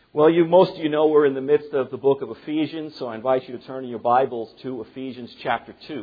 Well, most of you know we're in the midst of the book of Ephesians, so I invite you to turn in your Bibles to Ephesians chapter 2.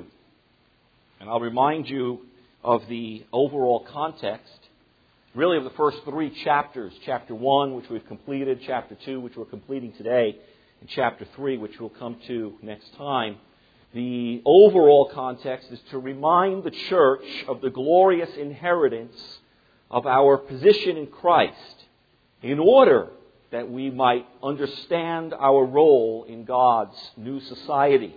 And I'll remind you of the overall context, really of the first three chapters. Chapter 1, which we've completed, chapter 2, which we're completing today, and chapter 3, which we'll come to next time. The overall context is to remind the church of the glorious inheritance of our position in Christ in order that we might understand our role in God's new society.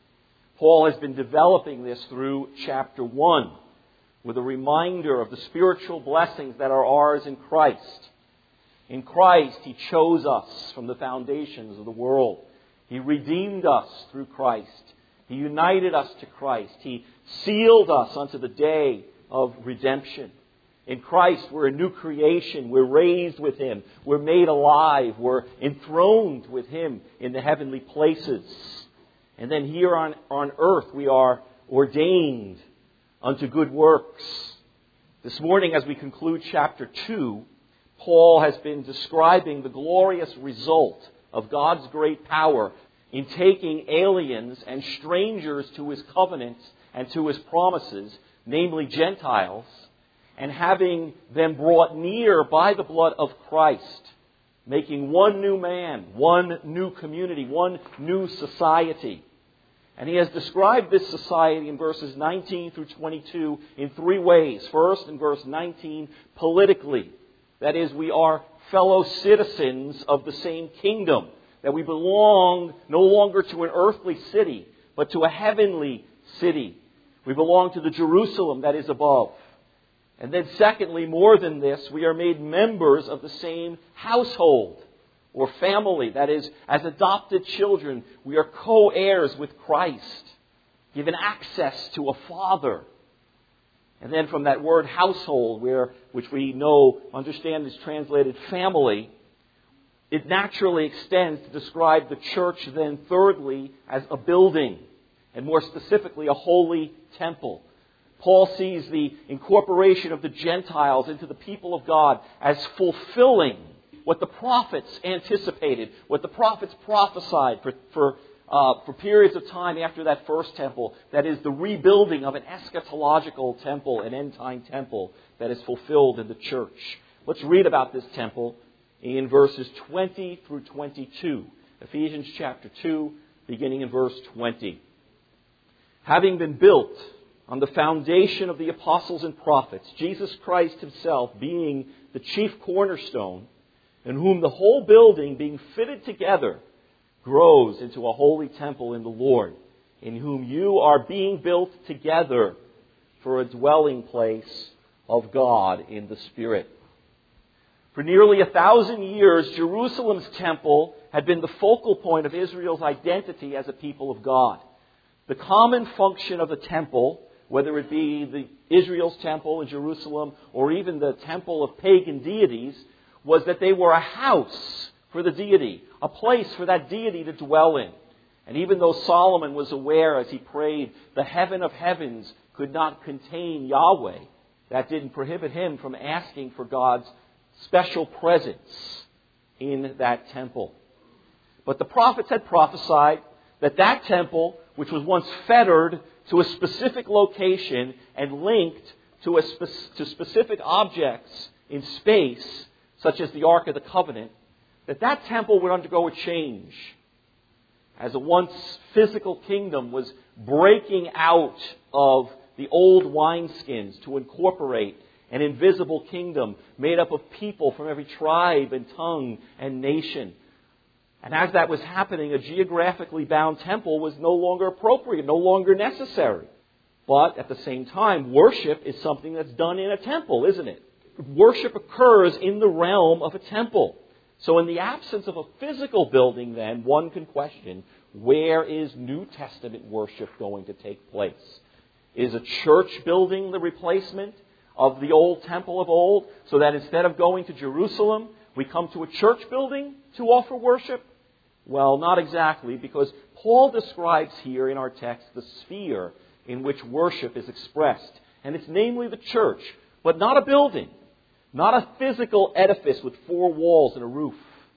Paul has been developing this through chapter 1 with a reminder of the spiritual blessings that are ours in Christ. In Christ, He chose us from the foundations of the world. He redeemed us through Christ. He united us to Christ. He sealed us unto the day of redemption. In Christ, we're a new creation. We're raised with Him. We're made alive. We're enthroned with Him in the heavenly places. And then here on earth, we are ordained unto good works. This morning, as we conclude chapter 2, Paul has been describing the glorious result of God's great power in taking aliens and strangers to His covenants and to His promises, namely Gentiles, and having them brought near by the blood of Christ, making one new man, one new community, one new society. And he has described this society in verses 19 through 22 in three ways. First, in verse 19, politically. That is, we are fellow citizens of the same kingdom. That we belong no longer to an earthly city, but to a heavenly city. We belong to the Jerusalem that is above. And then secondly, more than this, we are made members of the same household or family. That is, as adopted children, we are co-heirs with Christ, given access to a Father. And then from that word household, which we understand is translated family, it naturally extends to describe the church then thirdly as a building, and more specifically a holy temple. Paul sees the incorporation of the Gentiles into the people of God as fulfilling what the prophets anticipated, what the prophets prophesied for periods of time after that first temple. That is the rebuilding of an eschatological temple, an end-time temple that is fulfilled in the church. Let's read about this temple in verses 20 through 22. Ephesians chapter 2, beginning in verse 20. Having been built on the foundation of the apostles and prophets, Jesus Christ Himself being the chief cornerstone, in whom the whole building being fitted together grows into a holy temple in the Lord, in whom you are being built together for a dwelling place of God in the Spirit. For nearly 1,000 years, Jerusalem's temple had been the focal point of Israel's identity as a people of God. The common function of the temple, whether it be Israel's temple in Jerusalem or even the temple of pagan deities, was that they were a house for the deity, a place for that deity to dwell in. And even though Solomon was aware as he prayed, the heaven of heavens could not contain Yahweh, that didn't prohibit him from asking for God's special presence in that temple. But the prophets had prophesied that temple, which was once fettered to a specific location and linked to specific objects in space, such as the Ark of the Covenant, that temple would undergo a change. As a once physical kingdom was breaking out of the old wineskins to incorporate an invisible kingdom made up of people from every tribe and tongue and nation. And as that was happening, a geographically bound temple was no longer appropriate, no longer necessary. But at the same time, worship is something that's done in a temple, isn't it? Worship occurs in the realm of a temple. So in the absence of a physical building, then, one can question, where is New Testament worship going to take place? Is a church building the replacement of the old temple of old, so that instead of going to Jerusalem, we come to a church building to offer worship? Well, not exactly, because Paul describes here in our text the sphere in which worship is expressed. And it's namely the church, but not a building, not a physical edifice with four walls and a roof,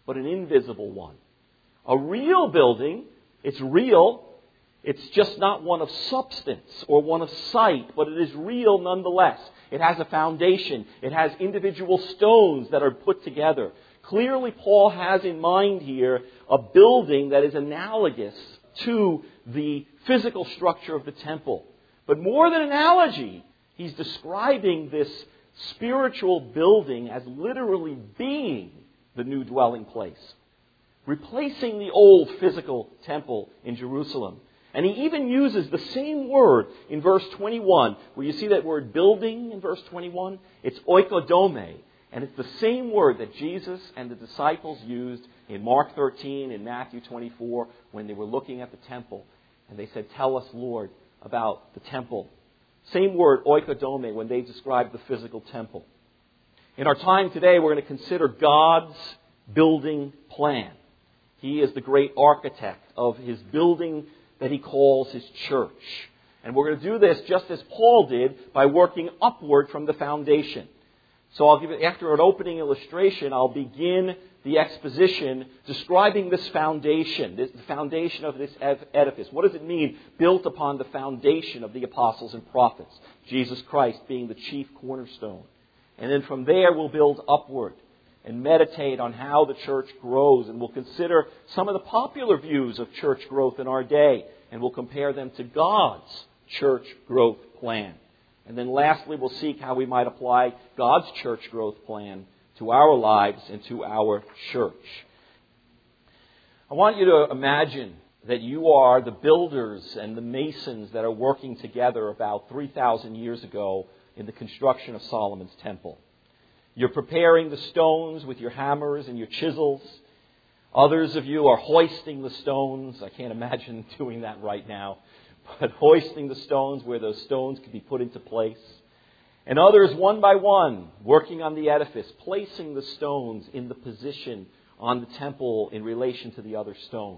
but an invisible one. A real building, it's real. It's just not one of substance or one of sight, but it is real nonetheless. It has a foundation. It has individual stones that are put together. Clearly, Paul has in mind here a building that is analogous to the physical structure of the temple. But more than analogy, he's describing this spiritual building as literally being the new dwelling place, replacing the old physical temple in Jerusalem. And he even uses the same word in verse 21, where you see that word building in verse 21. It's oikodome. And it's the same word that Jesus and the disciples used in Mark 13 and Matthew 24 when they were looking at the temple. And they said, "Tell us, Lord, about the temple." Same word, oikodome, when they described the physical temple. In our time today, we're going to consider God's building plan. He is the great architect of His building that He calls His church. And we're going to do this just as Paul did by working upward from the foundation. So I'll give it, after an opening illustration, I'll begin the exposition describing this foundation, the foundation of this edifice. What does it mean, built upon the foundation of the apostles and prophets, Jesus Christ being the chief cornerstone? And then from there we'll build upward and meditate on how the church grows. And we'll consider some of the popular views of church growth in our day. And we'll compare them to God's church growth plan. And then lastly, we'll seek how we might apply God's church growth plan to our lives and to our church. I want you to imagine that you are the builders and the masons that are working together about 3,000 years ago in the construction of Solomon's temple. You're preparing the stones with your hammers and your chisels. Others of you are hoisting the stones. I can't imagine doing that right now. But hoisting the stones where those stones can be put into place. And others, one by one, working on the edifice, placing the stones in the position on the temple in relation to the other stones.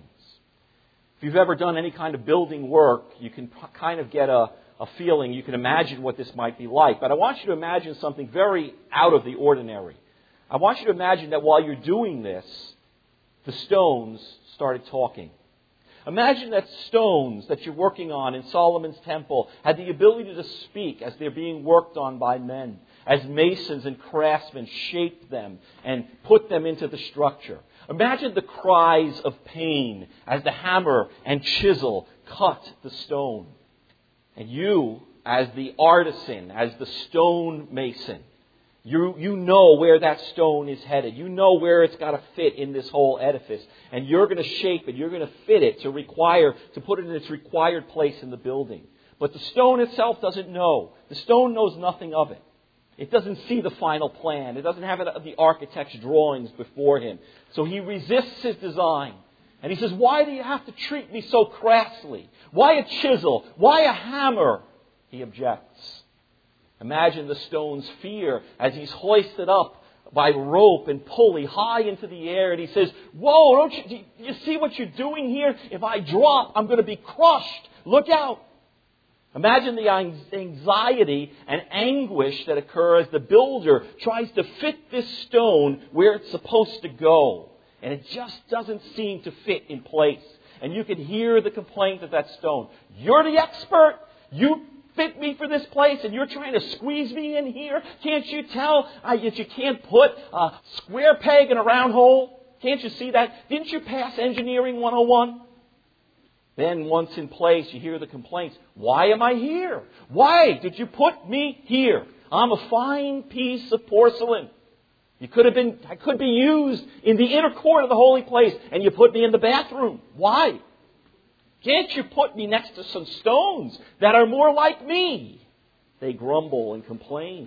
If you've ever done any kind of building work, you can kind of get a feeling, you can imagine what this might be like. But I want you to imagine something very out of the ordinary. I want you to imagine that while you're doing this, the stones started talking. Imagine that stones that you're working on in Solomon's temple had the ability to speak as they're being worked on by men, as masons and craftsmen shaped them and put them into the structure. Imagine the cries of pain as the hammer and chisel cut the stone. And you, as the artisan, as the stone mason, you know where that stone is headed. You know where it's got to fit in this whole edifice. And you're going to shape it. You're going to fit it to put it in its required place in the building. But the stone itself doesn't know. The stone knows nothing of it. It doesn't see the final plan. It doesn't have the architect's drawings before him. So he resists his design. And he says, "Why do you have to treat me so crassly? Why a chisel? Why a hammer?" He objects. Imagine the stone's fear as he's hoisted up by rope and pulley high into the air. And he says, "Whoa, do you see what you're doing here? If I drop, I'm going to be crushed. Look out." Imagine the anxiety and anguish that occur as the builder tries to fit this stone where it's supposed to go. And it just doesn't seem to fit in place. And you can hear the complaint of that stone. "You're the expert. You fit me for this place, and you're trying to squeeze me in here? Can't you tell that you can't put a square peg in a round hole? Can't you see that? Didn't you pass Engineering 101? Then once in place, you hear the complaints. "Why am I here? Why did you put me here? I'm a fine piece of porcelain. I could be used in the inner court of the holy place, and you put me in the bathroom. Why? Can't you put me next to some stones that are more like me?" They grumble and complain.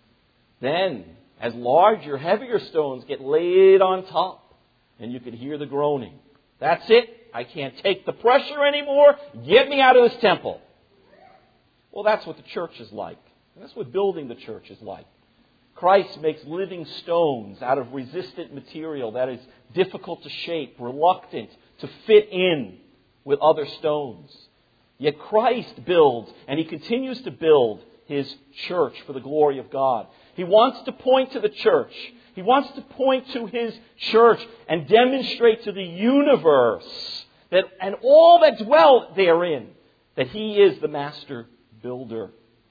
Then, as larger, heavier stones get laid on top, and you can hear the groaning. "That's it. I can't take the pressure anymore. Get me out of this temple." Well, that's what the church is like. That's what building the church is like. Christ makes living stones out of resistant material that is difficult to shape, reluctant to fit in with other stones. Yet Christ builds, and He continues to build His church for the glory of God. He wants to point to the church He wants to point to His church and demonstrate to the universe that, and all that dwell therein, that He is the master builder.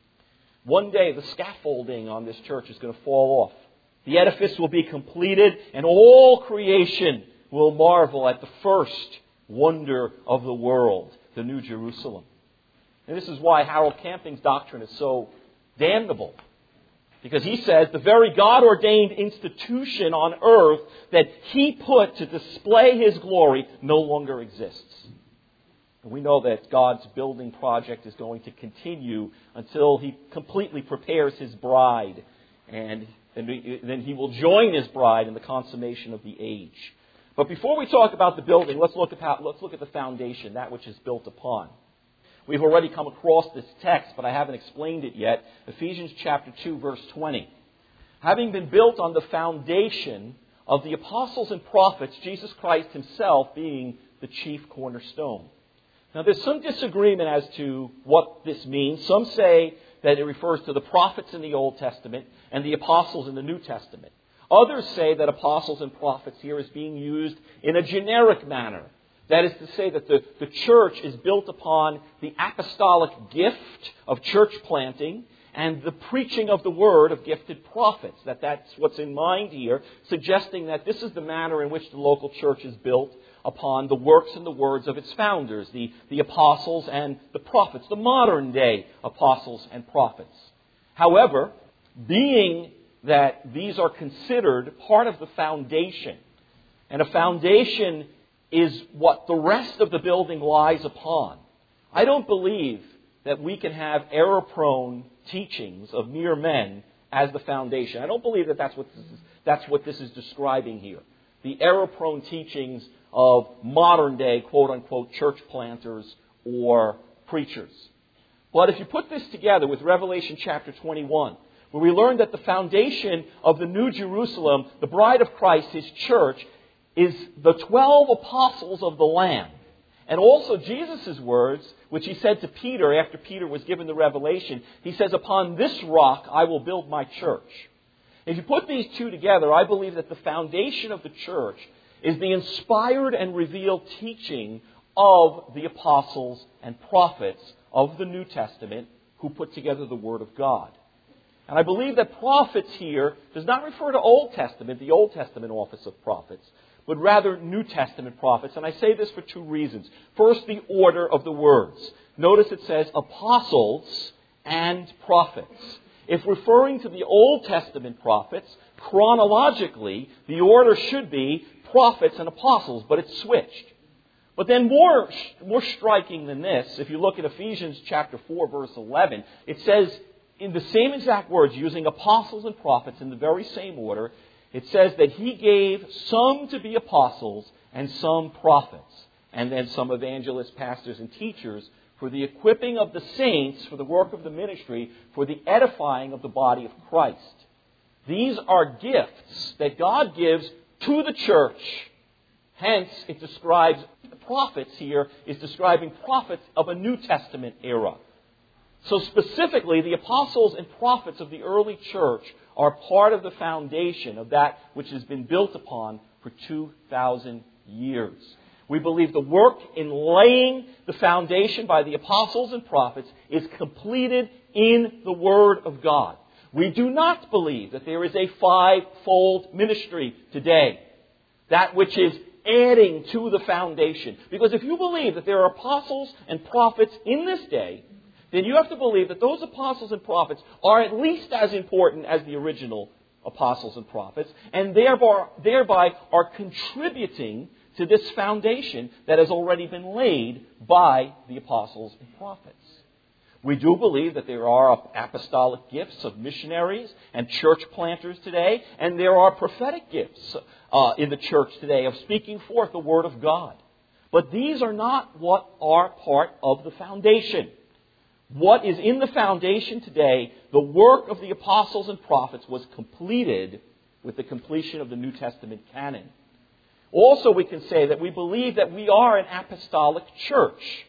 One day the scaffolding on this church is going to fall off. The edifice will be completed and all creation will marvel at the first wonder of the world, the New Jerusalem. And this is why Harold Camping's doctrine is so damnable. Because he says the very God-ordained institution on earth that He put to display His glory no longer exists. And we know that God's building project is going to continue until He completely prepares His bride. And then He will join His bride in the consummation of the age. But before we talk about the building, let's look at the foundation, that which is built upon. We've already come across this text, but I haven't explained it yet. Ephesians chapter 2, verse 20. Having been built on the foundation of the apostles and prophets, Jesus Christ Himself being the chief cornerstone. Now, there's some disagreement as to what this means. Some say that it refers to the prophets in the Old Testament and the apostles in the New Testament. Others say that apostles and prophets here is being used in a generic manner. That is to say that the church is built upon the apostolic gift of church planting and the preaching of the word of gifted prophets. That's what's in mind here, suggesting that this is the manner in which the local church is built upon the works and the words of its founders, the apostles and the prophets, the modern day apostles and prophets. However, being that these are considered part of the foundation, and a foundation is what the rest of the building lies upon, I don't believe that we can have error-prone teachings of mere men as the foundation. I don't believe that that's what this is describing here. The error-prone teachings of modern-day, quote-unquote, church planters or preachers. But if you put this together with Revelation chapter 21, where we learn that the foundation of the New Jerusalem, the bride of Christ, His church, is the 12 apostles of the Lamb. And also Jesus' words, which He said to Peter after Peter was given the revelation, He says, "Upon this rock I will build my church." If you put these two together, I believe that the foundation of the church is the inspired and revealed teaching of the apostles and prophets of the New Testament who put together the Word of God. And I believe that prophets here does not refer to Old Testament, the Old Testament office of prophets, but rather New Testament prophets. And I say this for two reasons. First, the order of the words. Notice it says apostles and prophets. If referring to the Old Testament prophets, chronologically, the order should be prophets and apostles, but it's switched. But then more striking than this, if you look at Ephesians chapter 4, verse 11, it says in the same exact words, using apostles and prophets in the very same order, it says that He gave some to be apostles and some prophets, and then some evangelists, pastors, and teachers for the equipping of the saints, for the work of the ministry, for the edifying of the body of Christ. These are gifts that God gives to the church. Hence, it describes prophets here, is describing prophets of a New Testament era. So specifically, the apostles and prophets of the early church are part of the foundation of that which has been built upon for 2,000 years. We believe the work in laying the foundation by the apostles and prophets is completed in the Word of God. We do not believe that there is a fivefold ministry today, that which is adding to the foundation. Because if you believe that there are apostles and prophets in this day, then you have to believe that those apostles and prophets are at least as important as the original apostles and prophets, and thereby are contributing to this foundation that has already been laid by the apostles and prophets. We do believe that there are apostolic gifts of missionaries and church planters today, and there are prophetic gifts in the church today of speaking forth the Word of God. But these are not what are part of the foundation. What is in the foundation today, the work of the apostles and prophets, was completed with the completion of the New Testament canon. Also, we can say that we believe that we are an apostolic church.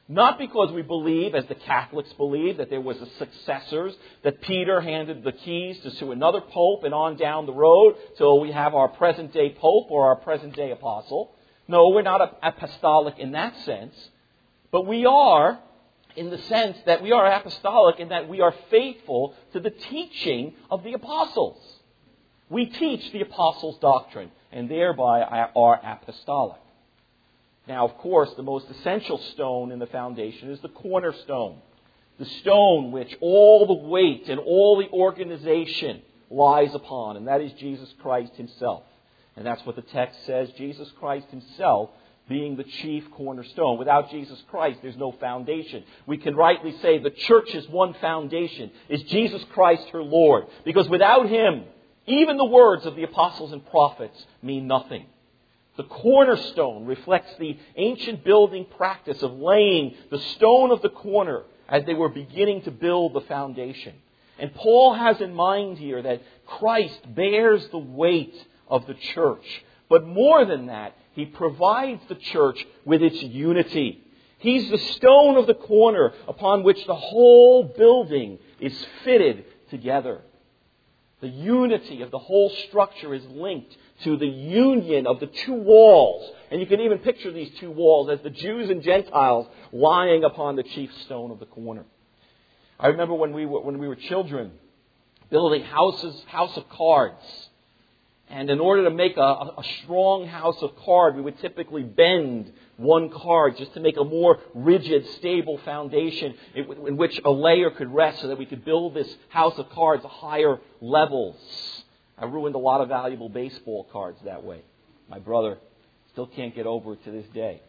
Not because we believe, as the Catholics believe, that there was a successors, that Peter handed the keys to another pope and on down the road till we have our present-day pope or our present-day apostle. No, we're not apostolic in that sense. But we are in the sense that we are apostolic in that we are faithful to the teaching of the apostles. We teach the apostles' doctrine and thereby are apostolic. Now, of course, the most essential stone in the foundation is the cornerstone. The stone which all the weight and all the organization lies upon, and that is Jesus Christ Himself. And that's what the text says, Jesus Christ Himself being the chief cornerstone. Without Jesus Christ, there's no foundation. We can rightly say the church's one foundation is Jesus Christ, her Lord. Because without Him, even the words of the apostles and prophets mean nothing. The cornerstone reflects the ancient building practice of laying the stone of the corner as they were beginning to build the foundation. And Paul has in mind here that Christ bears the weight of the church. But more than that, He provides the church with its unity. He's the stone of the corner upon which the whole building is fitted together. The unity of the whole structure is linked to the union of the two walls. And you can even picture these two walls as the Jews and Gentiles lying upon the chief stone of the corner. I remember when we were children, building house of cards. And in order to make a strong house of cards, we would typically bend one card just to make a more rigid, stable foundation in which a layer could rest so that we could build this house of cards at higher levels. I ruined a lot of valuable baseball cards that way. My brother still can't get over it to this day.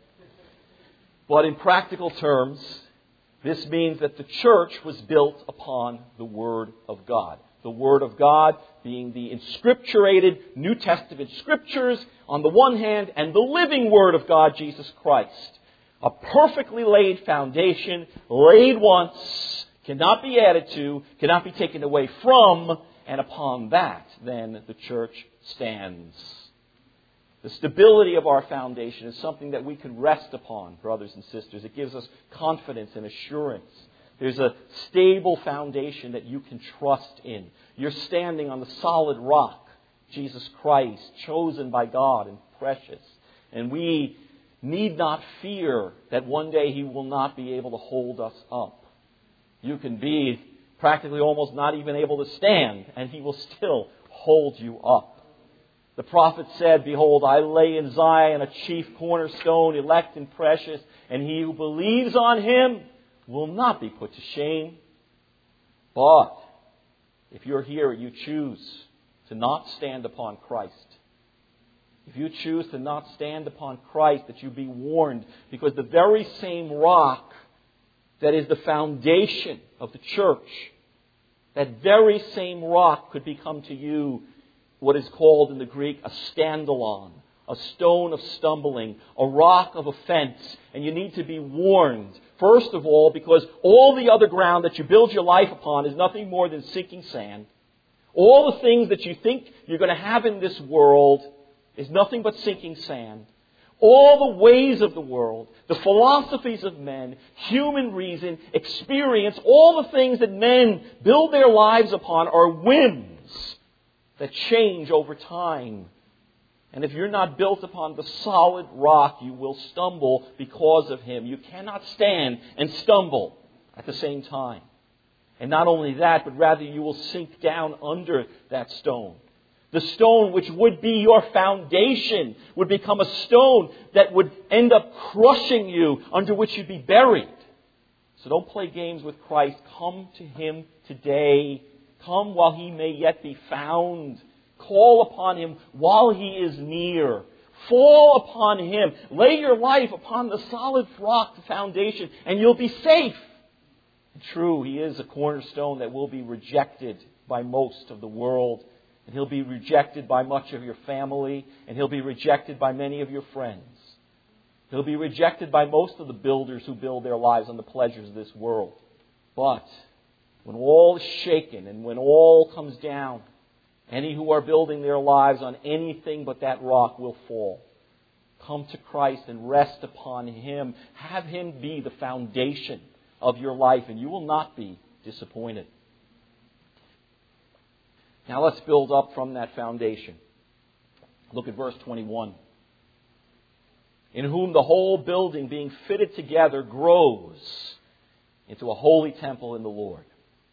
But in practical terms, this means that the church was built upon the Word of God. The Word of God being the inscripturated New Testament Scriptures on the one hand, and the living Word of God, Jesus Christ. A perfectly laid foundation, laid once, cannot be added to, cannot be taken away from, and upon that, then the church stands. The stability of our foundation is something that we can rest upon, brothers and sisters. It gives us confidence and assurance. There's a stable foundation that you can trust in. You're standing on the solid rock, Jesus Christ, chosen by God and precious. And we need not fear that one day He will not be able to hold us up. You can be practically almost not even able to stand, and He will still hold you up. The prophet said, "Behold, I lay in Zion a chief cornerstone, elect and precious, and he who believes on Him will not be put to shame." But if you're here and you choose to not stand upon Christ, if you choose to not stand upon Christ, that you be warned, because the very same rock that is the foundation of the church, that very same rock could become to you what is called in the Greek a scandalon, a stone of stumbling, a rock of offense. And you need to be warned, first of all, because all the other ground that you build your life upon is nothing more than sinking sand. All the things that you think you're going to have in this world is nothing but sinking sand. All the ways of the world, the philosophies of men, human reason, experience, all the things that men build their lives upon are whims that change over time. And if you're not built upon the solid rock, you will stumble because of Him. You cannot stand and stumble at the same time. And not only that, but rather you will sink down under that stone. The stone which would be your foundation would become a stone that would end up crushing you, under which you'd be buried. So don't play games with Christ. Come to Him today. Come while He may yet be found. Call upon Him while He is near. Fall upon Him. Lay your life upon the solid rock foundation, and you'll be safe. True, He is a cornerstone that will be rejected by most of the world. And He'll be rejected by much of your family. And He'll be rejected by many of your friends. He'll be rejected by most of the builders who build their lives on the pleasures of this world. But when all is shaken and when all comes down, any who are building their lives on anything but that rock will fall. Come to Christ and rest upon Him. Have Him be the foundation of your life, and you will not be disappointed. Now let's build up from that foundation. Look at verse 21. In whom the whole building being fitted together grows into a holy temple in the Lord.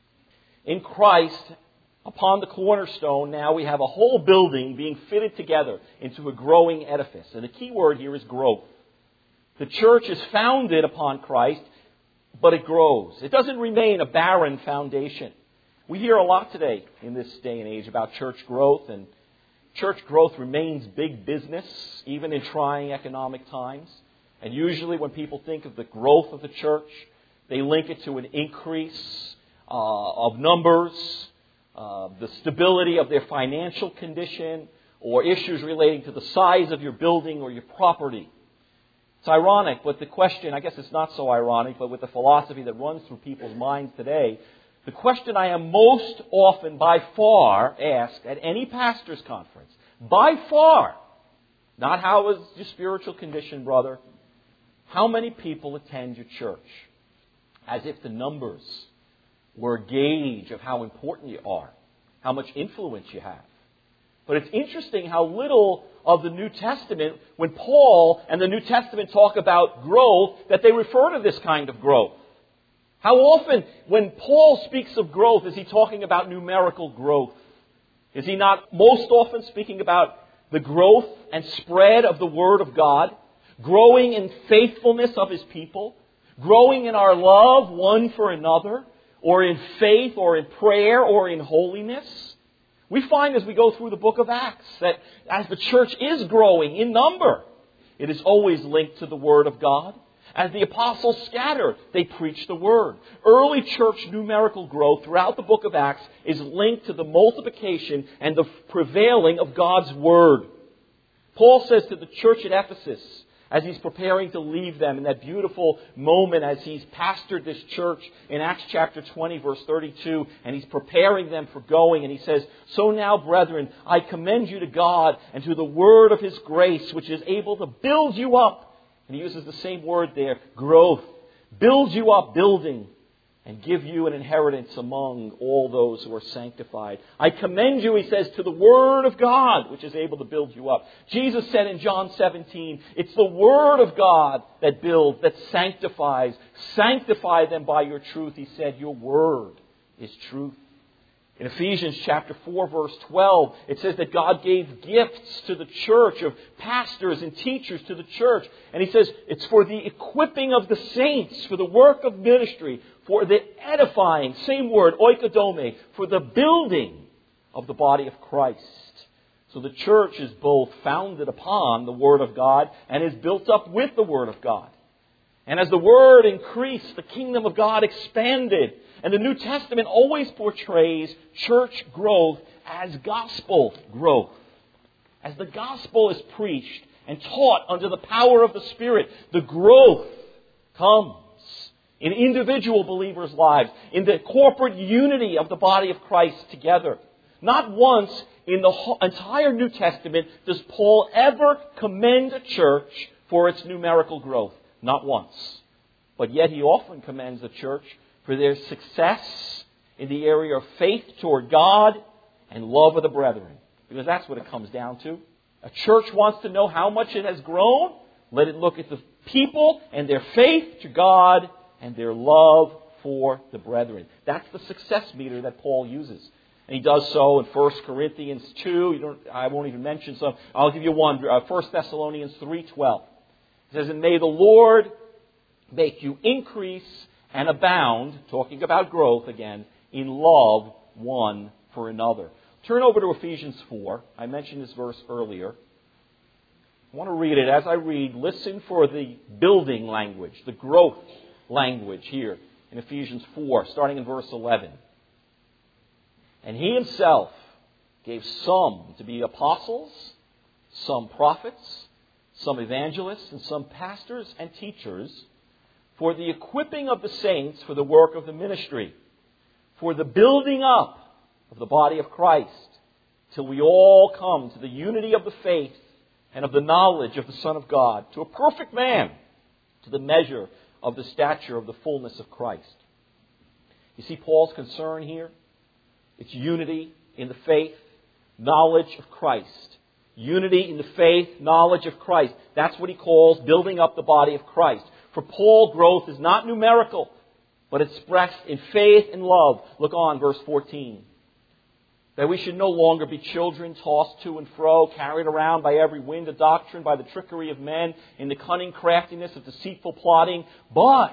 In Christ, upon the cornerstone, now we have a whole building being fitted together into a growing edifice. And the key word here is growth. The church is founded upon Christ, but it grows. It doesn't remain a barren foundation. We hear a lot today in this day and age about church growth, and church growth remains big business, even in trying economic times. And usually when people think of the growth of the church, they link it to an increase of numbers, the stability of their financial condition, or issues relating to the size of your building or your property. It's ironic, but the question, I guess it's not so ironic, but with the philosophy that runs through people's minds today, the question I am most often by far asked at any pastor's conference, by far, not how is your spiritual condition, brother, how many people attend your church? As if the numbers were a gauge of how important you are, how much influence you have. But it's interesting how little of the New Testament, when Paul and the New Testament talk about growth, that they refer to this kind of growth. How often, when Paul speaks of growth, is he talking about numerical growth? Is he not most often speaking about the growth and spread of the Word of God, growing in faithfulness of His people, growing in our love one for another, or in faith, or in prayer, or in holiness? We find as we go through the book of Acts that as the church is growing in number, it is always linked to the Word of God. As the apostles scatter, they preach the Word. Early church numerical growth throughout the book of Acts is linked to the multiplication and the prevailing of God's Word. Paul says to the church at Ephesus, as he's preparing to leave them in that beautiful moment as he's pastored this church in Acts chapter 20, verse 32, and he's preparing them for going, and he says, "So now, brethren, I commend you to God and to the word of His grace, which is able to build you up." And he uses the same word there, growth. Build you up, building, and give you an inheritance among all those who are sanctified. I commend you, he says, to the Word of God, which is able to build you up. Jesus said in John 17, it's the Word of God that builds, that sanctifies. Sanctify them by your truth. He said, your Word is truth. In Ephesians chapter 4, verse 12, it says that God gave gifts to the church of pastors and teachers to the church. And he says it's for the equipping of the saints, for the work of ministry, for the edifying, same word, oikodome, for the building of the body of Christ. So the church is both founded upon the Word of God and is built up with the Word of God. And as the Word increased, the kingdom of God expanded. And the New Testament always portrays church growth as gospel growth. As the gospel is preached and taught under the power of the Spirit, the growth comes in individual believers' lives, in the corporate unity of the body of Christ together. Not once in the entire New Testament does Paul ever commend a church for its numerical growth. Not once. But yet he often commends the church for their success in the area of faith toward God and love of the brethren. Because that's what it comes down to. A church wants to know how much it has grown. Let it look at the people and their faith to God and their love for the brethren. That's the success meter that Paul uses. And he does so in 1 Corinthians 2. I won't even mention some. I'll give you one. 1 Thessalonians 3:12. It says, and may the Lord make you increase and abound, talking about growth again, in love one for another. Turn over to Ephesians 4. I mentioned this verse earlier. I want to read it. As I read, listen for the building language, the growth language here in Ephesians 4, starting in verse 11. And He Himself gave some to be apostles, some prophets, some evangelists, and some pastors and teachers, for the equipping of the saints for the work of the ministry, for the building up of the body of Christ, till we all come to the unity of the faith and of the knowledge of the Son of God, to a perfect man, to the measure of the stature of the fullness of Christ. You see Paul's concern here? It's unity in the faith, knowledge of Christ. Unity in the faith, knowledge of Christ. That's what he calls building up the body of Christ. For Paul, growth is not numerical, but expressed in faith and love. Look on, verse 14. That we should no longer be children tossed to and fro, carried around by every wind of doctrine, by the trickery of men, in the cunning craftiness of deceitful plotting, but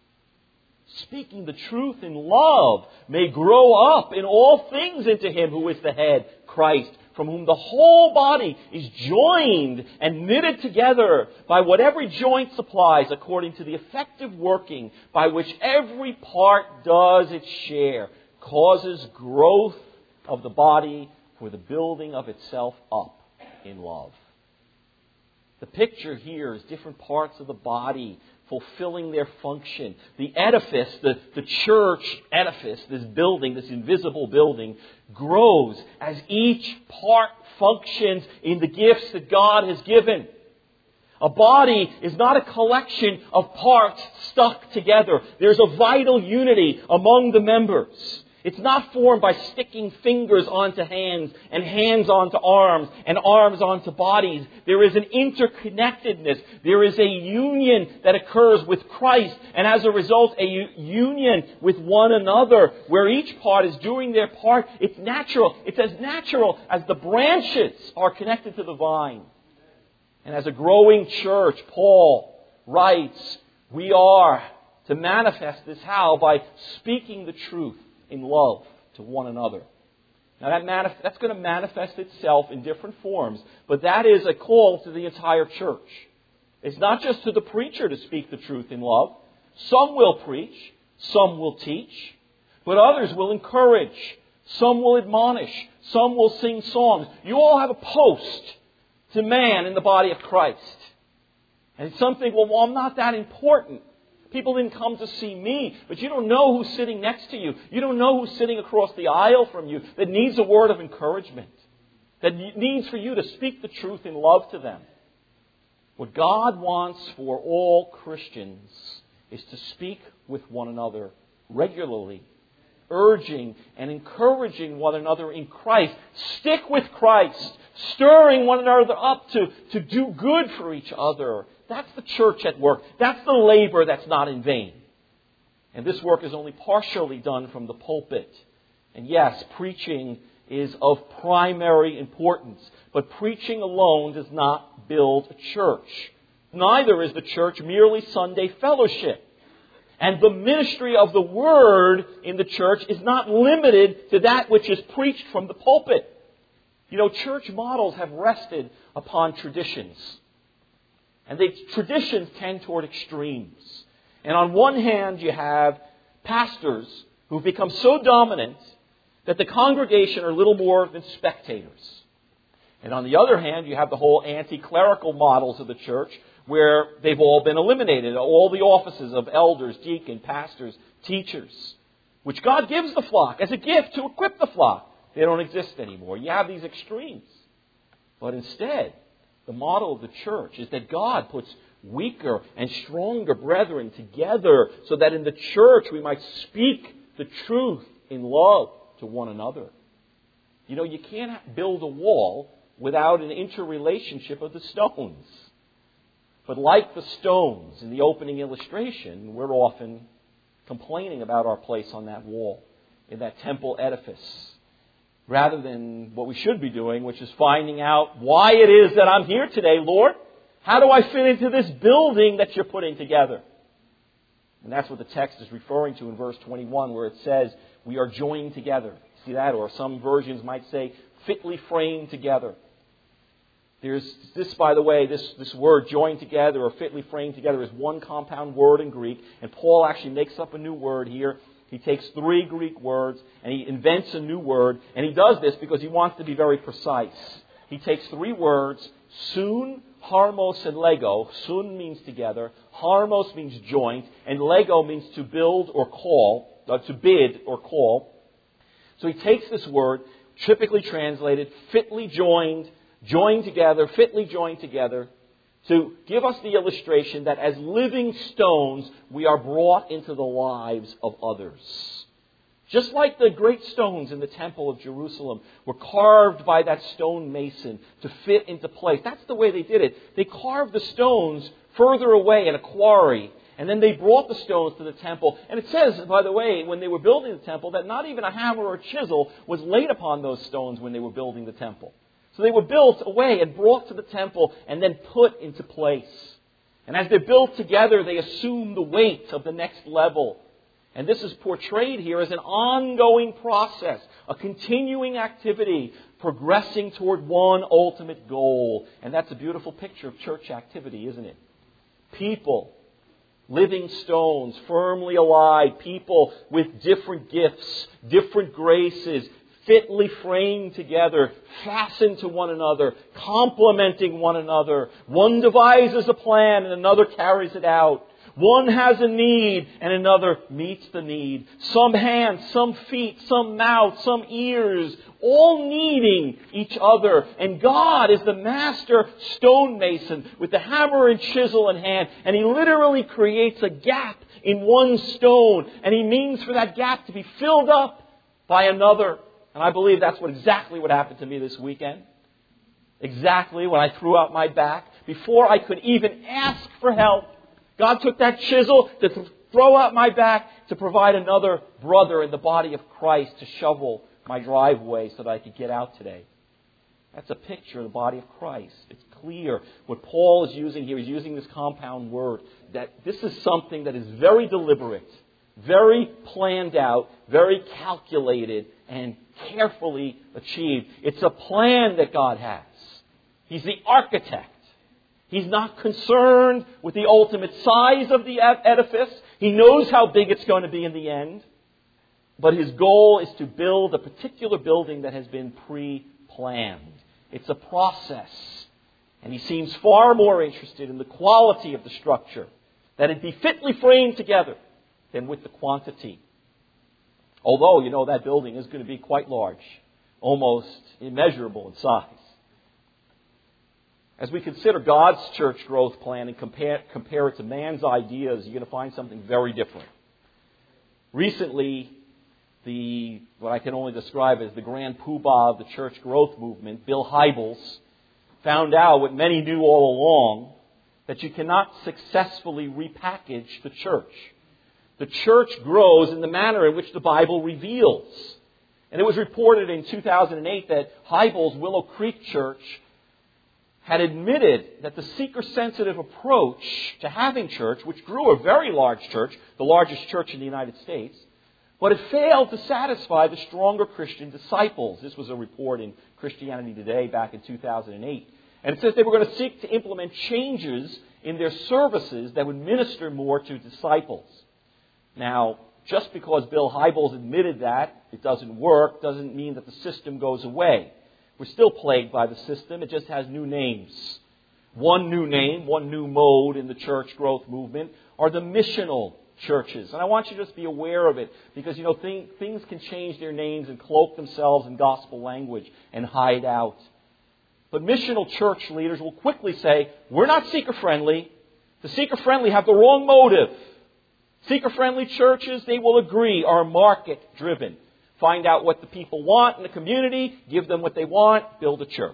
speaking the truth in love, may grow up in all things into Him who is the head, Christ, from whom the whole body is joined and knitted together by what every joint supplies, according to the effective working by which every part does its share, causes growth of the body for the building of itself up in love. The picture here is different parts of the body fulfilling their function. The edifice, the church edifice, this building, this invisible building, grows as each part functions in the gifts that God has given. A body is not a collection of parts stuck together. There's a vital unity among the members. It's not formed by sticking fingers onto hands and hands onto arms and arms onto bodies. There is an interconnectedness. There is a union that occurs with Christ, and as a result, a union with one another where each part is doing their part. It's natural. It's as natural as the branches are connected to the vine. And as a growing church, Paul writes, we are to manifest this how? By speaking the truth in love to one another. Now that's going to manifest itself in different forms, but that is a call to the entire church. It's not just to the preacher to speak the truth in love. Some will preach, some will teach, but others will encourage, some will admonish, some will sing songs. You all have a post to man in the body of Christ. And some think, well, I'm not that important. People didn't come to see me, but you don't know who's sitting next to you. You don't know who's sitting across the aisle from you that needs a word of encouragement, that needs for you to speak the truth in love to them. What God wants for all Christians is to speak with one another regularly, urging and encouraging one another in Christ. Stick with Christ, stirring one another up to do good for each other. That's the church at work. That's the labor that's not in vain. And this work is only partially done from the pulpit. And yes, preaching is of primary importance. But preaching alone does not build a church. Neither is the church merely Sunday fellowship. And the ministry of the Word in the church is not limited to that which is preached from the pulpit. You know, church models have rested upon traditions. And traditions tend toward extremes. And on one hand, you have pastors who've become so dominant that the congregation are little more than spectators. And on the other hand, you have the whole anti-clerical models of the church where they've all been eliminated. All the offices of elders, deacon, pastors, teachers, which God gives the flock as a gift to equip the flock. They don't exist anymore. You have these extremes. But instead, the model of the church is that God puts weaker and stronger brethren together so that in the church we might speak the truth in love to one another. You know, you can't build a wall without an interrelationship of the stones. But like the stones in the opening illustration, we're often complaining about our place on that wall, in that temple edifice, rather than what we should be doing, which is finding out why it is that I'm here today, Lord. How do I fit into this building that you're putting together? And that's what the text is referring to in verse 21, where it says, we are joined together. See that? Or some versions might say, fitly framed together. There's this, by the way, this word joined together or fitly framed together is one compound word in Greek. And Paul actually makes up a new word here. He takes 3 Greek words and he invents a new word. And he does this because he wants to be very precise. He takes 3 words, sun, harmos, and lego. Sun means together. Harmos means joint. And lego means to build or call, to bid or call. So he takes this word, typically translated, fitly joined, joined together, fitly joined together, to give us the illustration that as living stones, we are brought into the lives of others. Just like the great stones in the Temple of Jerusalem were carved by that stone mason to fit into place. That's the way they did it. They carved the stones further away in a quarry, and then they brought the stones to the temple. And it says, by the way, when they were building the temple, that not even a hammer or a chisel was laid upon those stones when they were building the temple. So they were built away and brought to the temple and then put into place. And as they're built together, they assume the weight of the next level. And this is portrayed here as an ongoing process, a continuing activity, progressing toward one ultimate goal. And that's a beautiful picture of church activity, isn't it? People, living stones, firmly alive, people with different gifts, different graces, fitly framed together, fastened to one another, complementing one another. One devises a plan and another carries it out. One has a need and another meets the need. Some hands, some feet, some mouth, some ears, all needing each other. And God is the master stonemason with the hammer and chisel in hand. And He literally creates a gap in one stone. And He means for that gap to be filled up by another. And I believe that's exactly what happened to me this weekend. Exactly when I threw out my back. Before I could even ask for help, God took that chisel to throw out my back to provide another brother in the body of Christ to shovel my driveway so that I could get out today. That's a picture of the body of Christ. It's clear what Paul is using here. He's using this compound word, that this is something that is very deliberate, very planned out, very calculated, and carefully achieved. It's a plan that God has. He's the architect. He's not concerned with the ultimate size of the edifice. He knows how big it's going to be in the end. But His goal is to build a particular building that has been pre-planned. It's a process. And He seems far more interested in the quality of the structure, that it be fitly framed together, than with the quantity. Although, that building is going to be quite large, almost immeasurable in size. As we consider God's church growth plan and compare it to man's ideas, you're going to find something very different. Recently, what I can only describe as the grand poobah of the church growth movement, Bill Hybels, found out what many knew all along, that you cannot successfully repackage the church. The church grows in the manner in which the Bible reveals. And it was reported in 2008 that Hybels' Willow Creek Church had admitted that the seeker-sensitive approach to having church, which grew a very large church, the largest church in the United States, but it failed to satisfy the stronger Christian disciples. This was a report in Christianity Today back in 2008. And it says they were going to seek to implement changes in their services that would minister more to disciples. Now, just because Bill Hybels admitted that it doesn't work doesn't mean that the system goes away. We're still plagued by the system. It just has new names. One new name, one new mode in the church growth movement are the missional churches. And I want you to just be aware of it because, things can change their names and cloak themselves in gospel language and hide out. But missional church leaders will quickly say, we're not seeker-friendly. The seeker-friendly have the wrong motive. Seeker-friendly churches, they will agree, are market-driven. Find out what the people want in the community, give them what they want, build a church.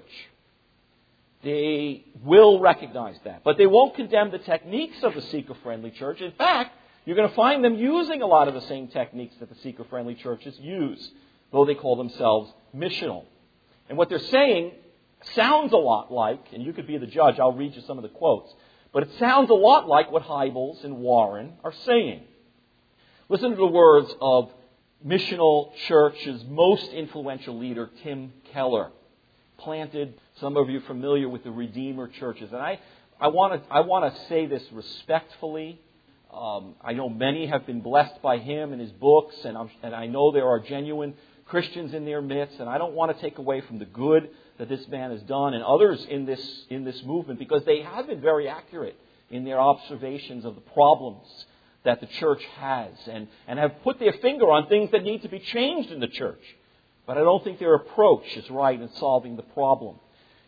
They will recognize that. But they won't condemn the techniques of the seeker-friendly church. In fact, you're going to find them using a lot of the same techniques that the seeker-friendly churches use, though they call themselves missional. And what they're saying sounds a lot like, and you could be the judge, I'll read you some of the quotes, but it sounds a lot like what Hybels and Warren are saying. Listen to the words of missional church's most influential leader, Tim Keller. Planted, some of you are familiar with the Redeemer churches. And I want to say this respectfully. I know many have been blessed by him and his books, and I know there are genuine Christians in their midst, and I don't want to take away from the good that this man has done and others in this movement, because they have been very accurate in their observations of the problems that the church has and have put their finger on things that need to be changed in the church. But I don't think their approach is right in solving the problem.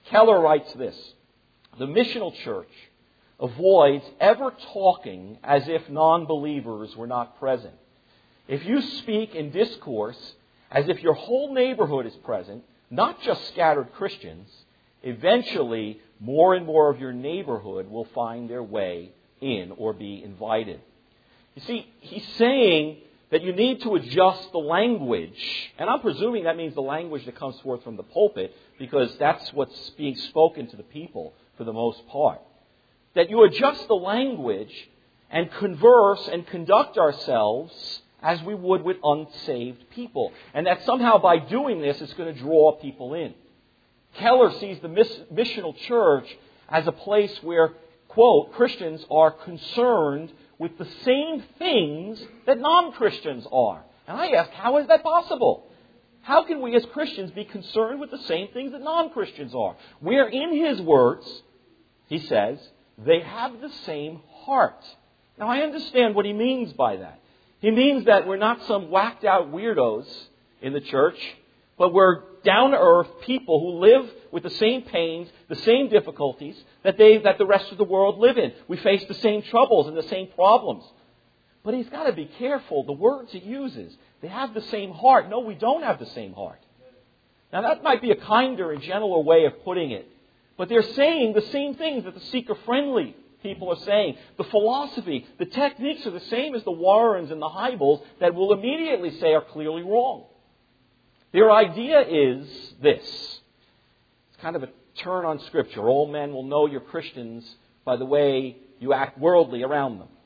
Keller writes this: the missional church avoids ever talking as if non-believers were not present. If you speak in discourse as if your whole neighborhood is present, not just scattered Christians, eventually more and more of your neighborhood will find their way in or be invited. You see, he's saying that you need to adjust the language. And I'm presuming that means the language that comes forth from the pulpit, because that's what's being spoken to the people for the most part. That you adjust the language and converse and conduct ourselves as we would with unsaved people. And that somehow by doing this, it's going to draw people in. Keller sees the missional church as a place where, quote, Christians are concerned with the same things that non-Christians are. And I ask, how is that possible? How can we as Christians be concerned with the same things that non-Christians are? Where in his words, he says, they have the same heart. Now I understand what he means by that. He means that we're not some whacked out weirdos in the church, but we're down-to-earth people who live with the same pains, the same difficulties that the rest of the world live in. We face the same troubles and the same problems. But he's got to be careful. The words he uses, they have the same heart. No, we don't have the same heart. Now that might be a kinder and gentler way of putting it. But they're saying the same things that the seeker-friendly people are saying. The philosophy, the techniques are the same as the Warrens and the Hybels that we'll immediately say are clearly wrong. Their idea is this. It's kind of a turn on Scripture. All men will know you're Christians by the way you act worldly around them.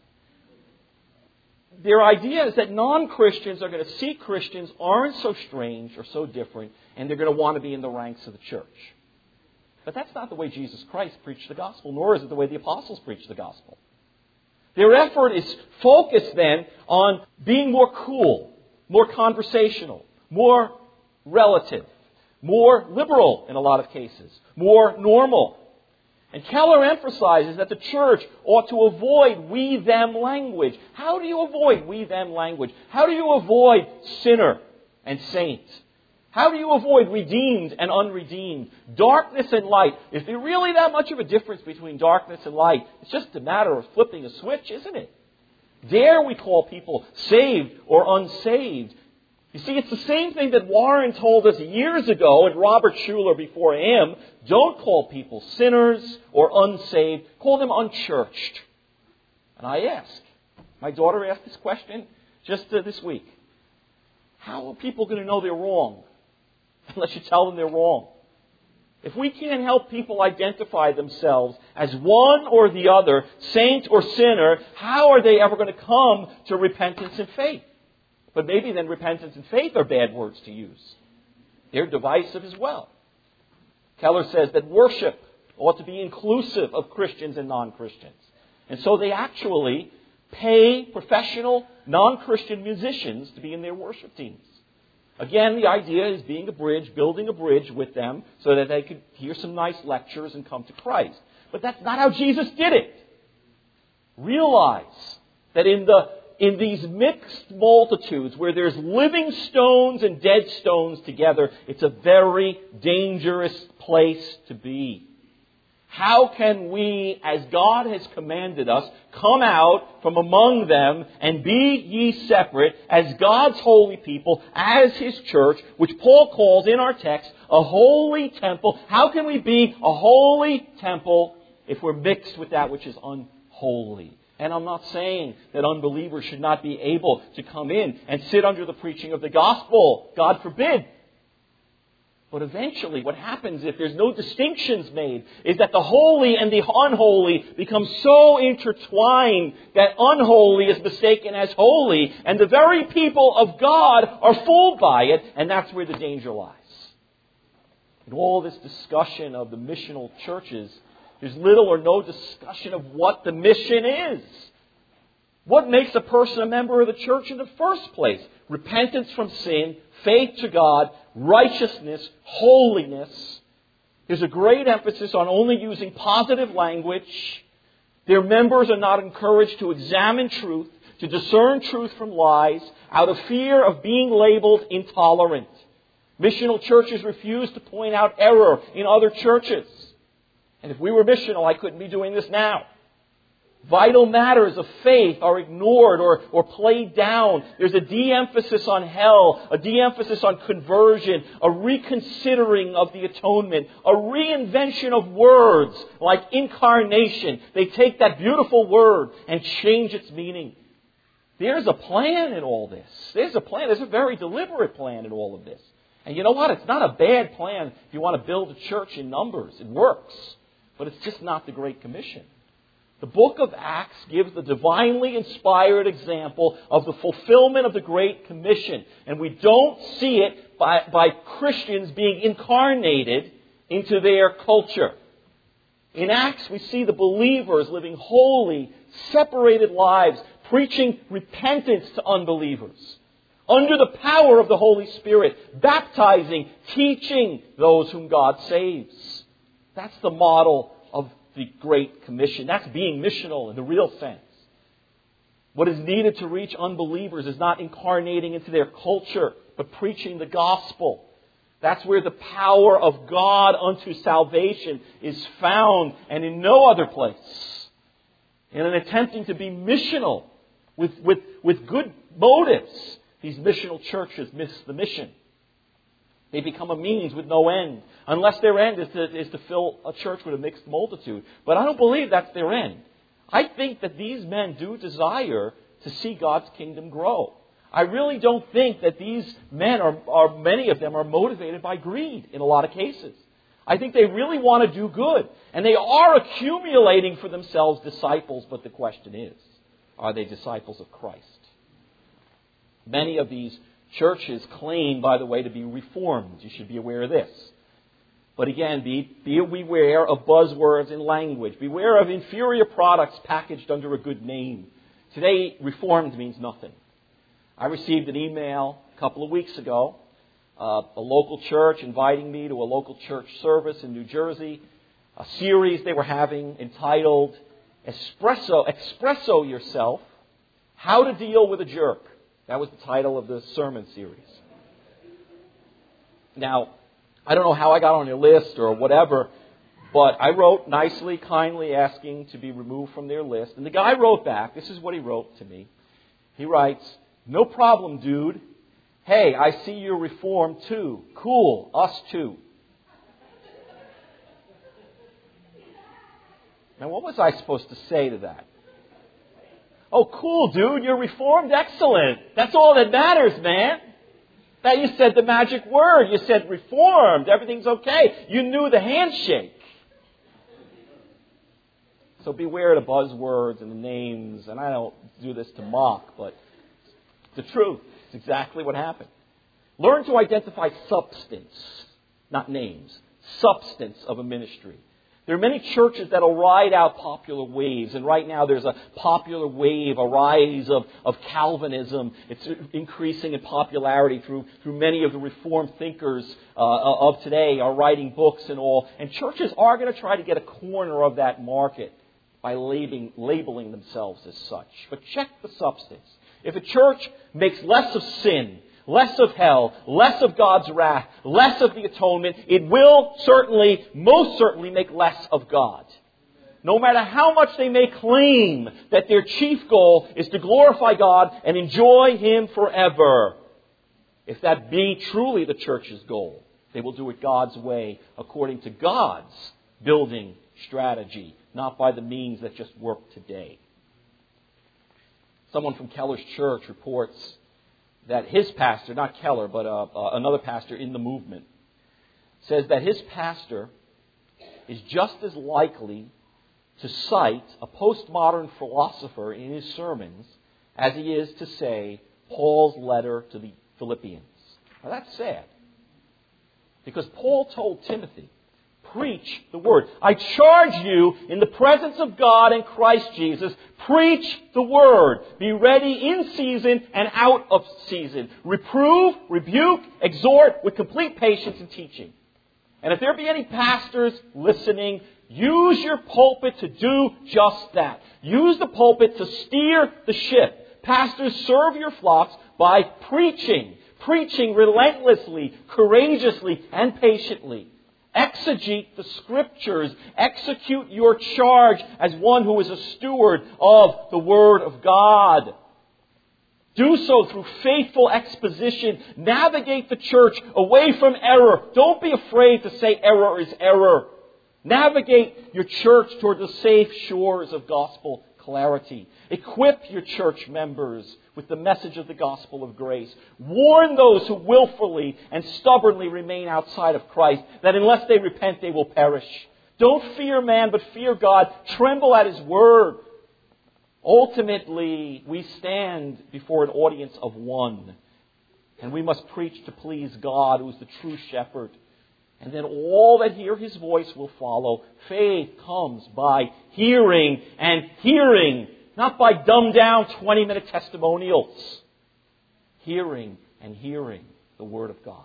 Their idea is that non-Christians are going to see Christians aren't so strange or so different, and they're going to want to be in the ranks of the church. But that's not the way Jesus Christ preached the gospel, nor is it the way the apostles preached the gospel. Their effort is focused then on being more cool, more conversational, more relative, more liberal in a lot of cases, more normal. And Keller emphasizes that the church ought to avoid we-them language. How do you avoid we-them language? How do you avoid sinner and saint? How do you avoid redeemed and unredeemed? Darkness and light. Is there really that much of a difference between darkness and light? It's just a matter of flipping a switch, isn't it? Dare we call people saved or unsaved? You see, it's the same thing that Warren told us years ago, and Robert Schuller before him. Don't call people sinners or unsaved. Call them unchurched. And I ask, my daughter asked this question just this week. How are people going to know they're wrong unless you tell them they're wrong? If we can't help people identify themselves as one or the other, saint or sinner, how are they ever going to come to repentance and faith? But maybe then repentance and faith are bad words to use. They're divisive as well. Keller says that worship ought to be inclusive of Christians and non-Christians. And so they actually pay professional non-Christian musicians to be in their worship teams. Again, the idea is being a bridge, building a bridge with them so that they could hear some nice lectures and come to Christ. But that's not how Jesus did it. Realize that in these mixed multitudes where there's living stones and dead stones together, it's a very dangerous place to be. How can we, as God has commanded us, come out from among them and be ye separate as God's holy people, as His church, which Paul calls in our text a holy temple? How can we be a holy temple if we're mixed with that which is unholy? And I'm not saying that unbelievers should not be able to come in and sit under the preaching of the gospel. God forbid. But eventually what happens if there's no distinctions made is that the holy and the unholy become so intertwined that unholy is mistaken as holy, and the very people of God are fooled by it, and that's where the danger lies. In all this discussion of the missional churches, there's little or no discussion of what the mission is. What makes a person a member of the church in the first place? Repentance from sin, faith to God, righteousness, holiness. There's a great emphasis on only using positive language. Their members are not encouraged to examine truth, to discern truth from lies, out of fear of being labeled intolerant. Missional churches refuse to point out error in other churches. And if we were missional, I couldn't be doing this now. Vital matters of faith are ignored or played down. There's a de-emphasis on hell, a de-emphasis on conversion, a reconsidering of the atonement, a reinvention of words like incarnation. They take that beautiful word and change its meaning. There's a plan in all this. There's a plan. There's a very deliberate plan in all of this. And you know what? It's not a bad plan if you want to build a church in numbers. It works. But it's just not the Great Commission. The book of Acts gives the divinely inspired example of the fulfillment of the Great Commission. And we don't see it by Christians being incarnated into their culture. In Acts, we see the believers living holy, separated lives, preaching repentance to unbelievers, under the power of the Holy Spirit, baptizing, teaching those whom God saves. That's the model of the Great Commission. That's being missional in the real sense. What is needed to reach unbelievers is not incarnating into their culture, but preaching the gospel. That's where the power of God unto salvation is found, and in no other place. In an attempting to be missional with good motives, these missional churches miss the mission. They become a means with no end. Unless their end is to fill a church with a mixed multitude. But I don't believe that's their end. I think that these men do desire to see God's kingdom grow. I really don't think that these men, are many of them, are motivated by greed in a lot of cases. I think they really want to do good. And they are accumulating for themselves disciples. But the question is, are they disciples of Christ? Many of these churches claim, by the way, to be reformed. You should be aware of this. But again, be beware of buzzwords in language. Beware of inferior products packaged under a good name. Today, reformed means nothing. I received an email a couple of weeks ago, a local church inviting me to a local church service in New Jersey, a series they were having entitled Espresso Yourself, How to Deal with a Jerk. That was the title of the sermon series. Now, I don't know how I got on your list or whatever, but I wrote nicely, kindly asking to be removed from their list. And the guy wrote back. This is what he wrote to me. He writes, "No problem, dude. Hey, I see you're reformed too. Cool, us too." Now, what was I supposed to say to that? Oh, cool, dude. You're reformed. Excellent. That's all that matters, man. That you said the magic word. You said reformed. Everything's okay. You knew the handshake. So beware the buzzwords and the names. And I don't do this to mock, but it's the truth. It's exactly what happened. Learn to identify substance, not names. Substance of a ministry. There are many churches that will ride out popular waves. And right now there's a popular wave, a rise of Calvinism. It's increasing in popularity through many of the Reformed thinkers of today are writing books and all. And churches are going to try to get a corner of that market by labeling themselves as such. But check the substance. If a church makes less of sin, less of hell, less of God's wrath, less of the atonement, it will certainly, most certainly, make less of God. No matter how much they may claim that their chief goal is to glorify God and enjoy Him forever. If that be truly the church's goal, they will do it God's way, according to God's building strategy, not by the means that just work today. Someone from Keller's church reports that his pastor, not Keller, but another pastor in the movement, says that his pastor is just as likely to cite a postmodern philosopher in his sermons as he is to say Paul's letter to the Philippians. Now that's sad. Because Paul told Timothy, preach the word. I charge you in the presence of God and Christ Jesus, preach the word. Be ready in season and out of season. Reprove, rebuke, exhort with complete patience and teaching. And if there be any pastors listening, use your pulpit to do just that. Use the pulpit to steer the ship. Pastors, serve your flocks by preaching. preaching relentlessly, courageously, and patiently. Exegete the Scriptures. Execute your charge as one who is a steward of the Word of God. Do so through faithful exposition. Navigate the church away from error. Don't be afraid to say error is error. Navigate your church toward the safe shores of gospel clarity. Equip your church members with the message of the gospel of grace. Warn those who willfully and stubbornly remain outside of Christ that unless they repent, they will perish. Don't fear man, but fear God. Tremble at His word. Ultimately, we stand before an audience of one. And we must preach to please God, who is the true shepherd. And then all that hear His voice will follow. Faith comes by hearing, and hearing, not by dumbed down 20-minute testimonials. Hearing and hearing the Word of God.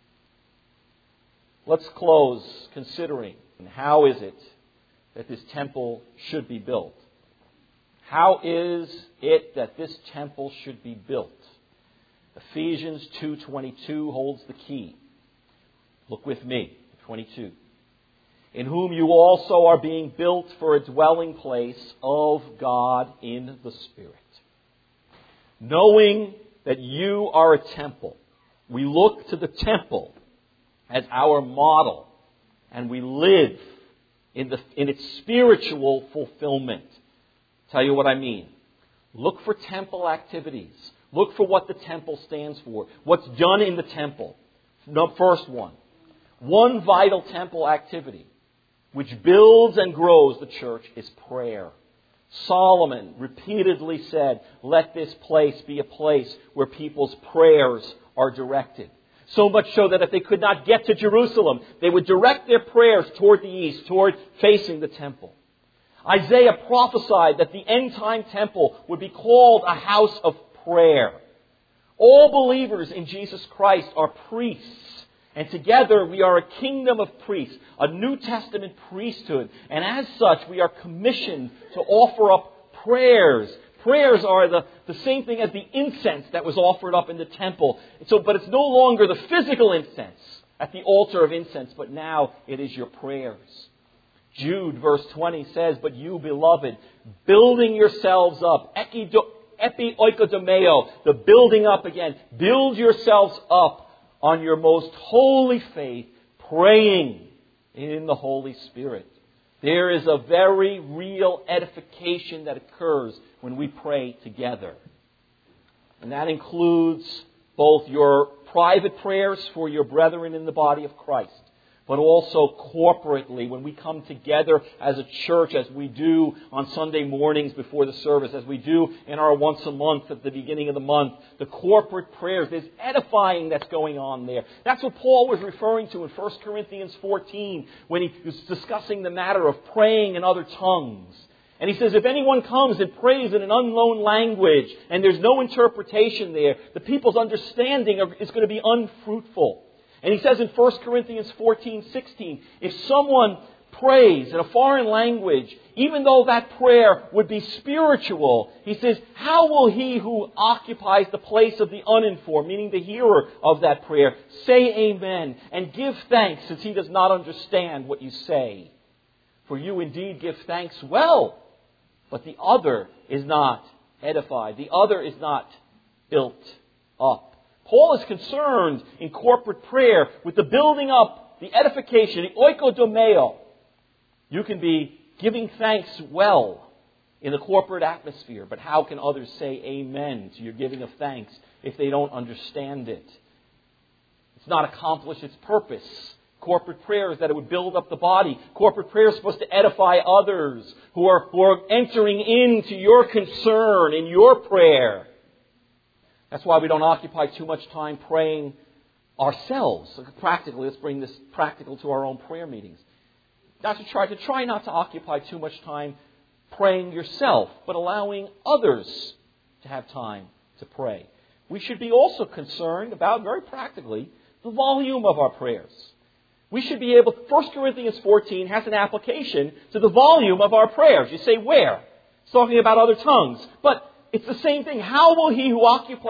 Let's close considering how is it that this temple should be built. How is it that this temple should be built? Ephesians 2:22 holds the key. Look with me, 22. In whom you also are being built for a dwelling place of God in the Spirit. Knowing that you are a temple, we look to the temple as our model, and we live in its spiritual fulfillment. Tell you what I mean. Look for temple activities. Look for what the temple stands for. What's done in the temple. The first one. One vital temple activity which builds and grows the church is prayer. Solomon repeatedly said, let this place be a place where people's prayers are directed. So much so that if they could not get to Jerusalem, they would direct their prayers toward the east, toward facing the temple. Isaiah prophesied that the end-time temple would be called a house of prayer. All believers in Jesus Christ are priests. And together we are a kingdom of priests, a New Testament priesthood. And as such, we are commissioned to offer up prayers. Prayers are the same thing as the incense that was offered up in the temple. But it's no longer the physical incense at the altar of incense, but now it is your prayers. Jude, verse 20 says, but you, beloved, building yourselves up, epi oikodomeo, the building up again. Build yourselves up on your most holy faith, praying in the Holy Spirit. There is a very real edification that occurs when we pray together. And that includes both your private prayers for your brethren in the body of Christ, but also corporately when we come together as a church, as we do on Sunday mornings before the service, as we do in our once a month at the beginning of the month, the corporate prayers, there's edifying that's going on there. That's what Paul was referring to in 1 Corinthians 14 when he was discussing the matter of praying in other tongues. And he says, if anyone comes and prays in an unknown language and there's no interpretation there, the people's understanding is going to be unfruitful. And he says in 1 Corinthians 14:16, if someone prays in a foreign language, even though that prayer would be spiritual, he says, how will he who occupies the place of the uninformed, meaning the hearer of that prayer, say amen and give thanks since he does not understand what you say? For you indeed give thanks well, but the other is not edified. The other is not built up. Paul is concerned in corporate prayer with the building up, the edification, the oikodomeo. You can be giving thanks well in the corporate atmosphere, but how can others say amen to your giving of thanks if they don't understand it? It's not accomplished its purpose. Corporate prayer is that it would build up the body. Corporate prayer is supposed to edify others who are entering into your concern in your prayer. That's why we don't occupy too much time praying ourselves. Practically, let's bring this practical to our own prayer meetings. Try not to occupy too much time praying yourself, but allowing others to have time to pray. We should be also concerned about, very practically, the volume of our prayers. We should be able, 1 Corinthians 14 has an application to the volume of our prayers. You say, where? It's talking about other tongues. But it's the same thing. How will he who occupies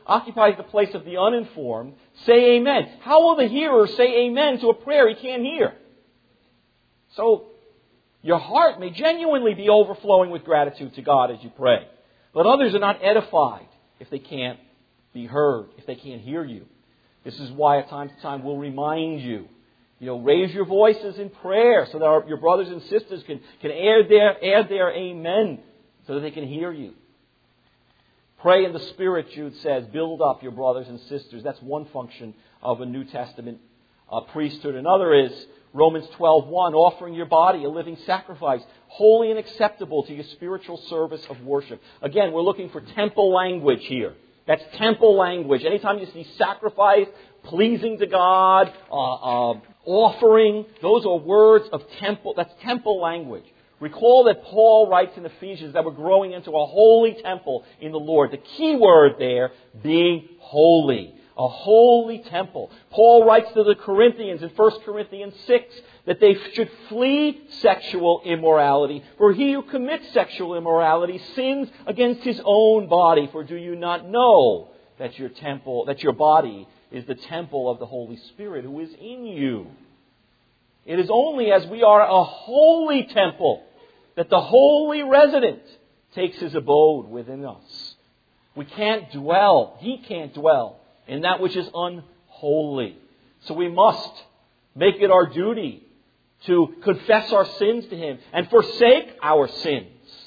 occupies the place of the uninformed, say amen. How will the hearer say amen to a prayer he can't hear? So, your heart may genuinely be overflowing with gratitude to God as you pray. But others are not edified if they can't be heard, if they can't hear you. This is why at time to time we'll remind you, raise your voices in prayer so that your brothers and sisters can add their amen so that they can hear you. Pray in the Spirit, Jude says. Build up your brothers and sisters. That's one function of a New Testament priesthood. Another is Romans 12:1, offering your body a living sacrifice, holy and acceptable to your spiritual service of worship. Again, we're looking for temple language here. That's temple language. Anytime you see sacrifice, pleasing to God, offering, those are words of temple. That's temple language. Recall that Paul writes in Ephesians that we're growing into a holy temple in the Lord. The key word there being holy. A holy temple. Paul writes to the Corinthians in 1 Corinthians 6 that they should flee sexual immorality. For he who commits sexual immorality sins against his own body. For do you not know that your body is the temple of the Holy Spirit who is in you? It is only as we are a holy temple that the holy resident takes his abode within us. He can't dwell in that which is unholy. So we must make it our duty to confess our sins to Him and forsake our sins.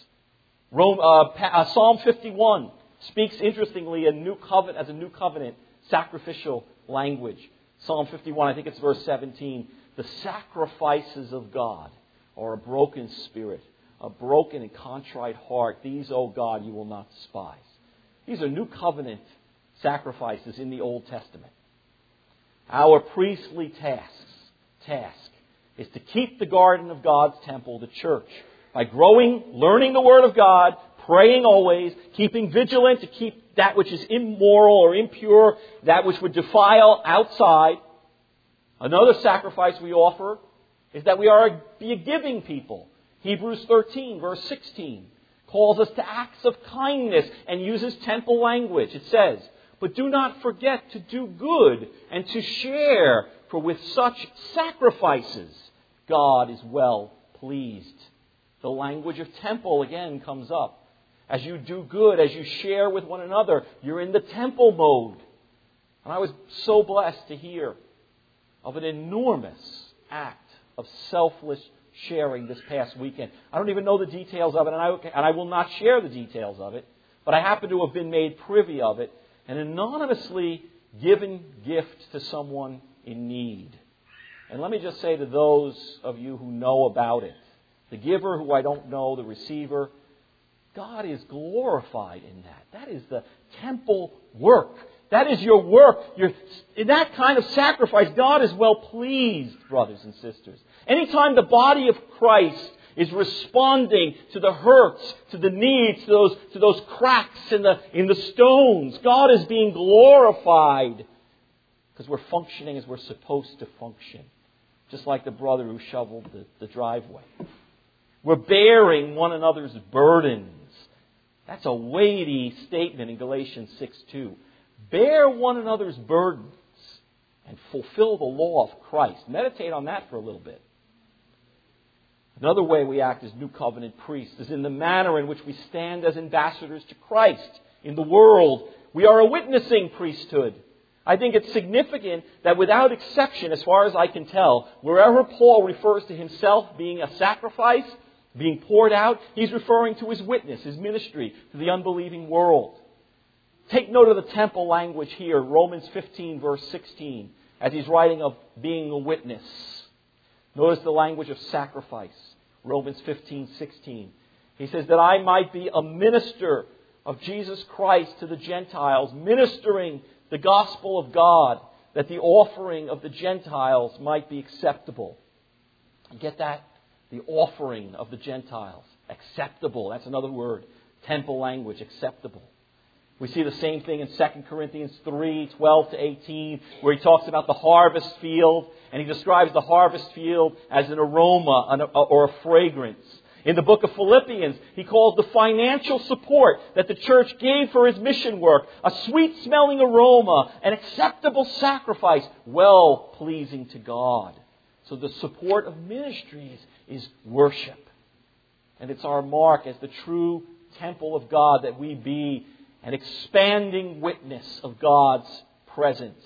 Psalm 51 speaks interestingly as a new covenant sacrificial language. Psalm 51, I think it's verse 17. The sacrifices of God are a broken spirit, a broken and contrite heart. These, O God, you will not despise. These are new covenant sacrifices in the Old Testament. Our priestly task is to keep the garden of God's temple, the church, by growing, learning the Word of God, praying always, keeping vigilant to keep that which is immoral or impure, that which would defile outside. Another sacrifice we offer is that we be a giving people. Hebrews 13, verse 16, calls us to acts of kindness and uses temple language. It says, but do not forget to do good and to share, for with such sacrifices God is well pleased. The language of temple again comes up. As you do good, as you share with one another, you're in the temple mode. And I was so blessed to hear of an enormous act of selfless sharing this past weekend. I don't even know the details of it, and I will not share the details of it, but I happen to have been made privy of it, an anonymously given gift to someone in need. And let me just say to those of you who know about it, the giver who I don't know, the receiver, God is glorified in that. That is the temple work. That is your work. In that kind of sacrifice, God is well pleased, brothers and sisters. Anytime the body of Christ is responding to the hurts, to the needs, to those cracks in the stones, God is being glorified because we're functioning as we're supposed to function. Just like the brother who shoveled the driveway. We're bearing one another's burdens. That's a weighty statement in Galatians 6:2. Bear one another's burdens and fulfill the law of Christ. Meditate on that for a little bit. Another way we act as New Covenant priests is in the manner in which we stand as ambassadors to Christ in the world. We are a witnessing priesthood. I think it's significant that without exception, as far as I can tell, wherever Paul refers to himself being a sacrifice, being poured out, he's referring to his witness, his ministry to the unbelieving world. Take note of the temple language here, Romans 15, verse 16, as he's writing of being a witness. Notice the language of sacrifice, Romans 15, 16. He says that I might be a minister of Jesus Christ to the Gentiles, ministering the gospel of God, that the offering of the Gentiles might be acceptable. You get that? The offering of the Gentiles. Acceptable. That's another word. Temple language. Acceptable. We see the same thing in 2 Corinthians 3, 12 to 18, where he talks about the harvest field, and he describes the harvest field as an aroma or a fragrance. In the book of Philippians, he calls the financial support that the church gave for his mission work a sweet-smelling aroma, an acceptable sacrifice, well-pleasing to God. So the support of ministries is worship. And it's our mark as the true temple of God that we be an expanding witness of God's presence.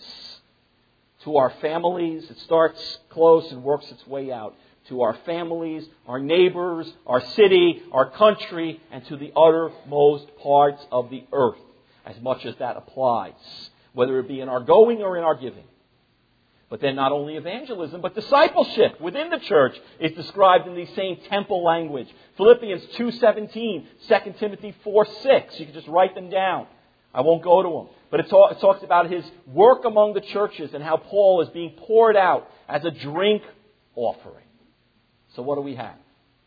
To our families, it starts close and works its way out. To our families, our neighbors, our city, our country, and to the uttermost parts of the earth, as much as that applies, whether it be in our going or in our giving. But then not only evangelism, but discipleship within the church is described in the same temple language. Philippians 2:17, 2 Timothy 4:6. You can just write them down. I won't go to them. But it talks about his work among the churches and how Paul is being poured out as a drink offering. So what do we have?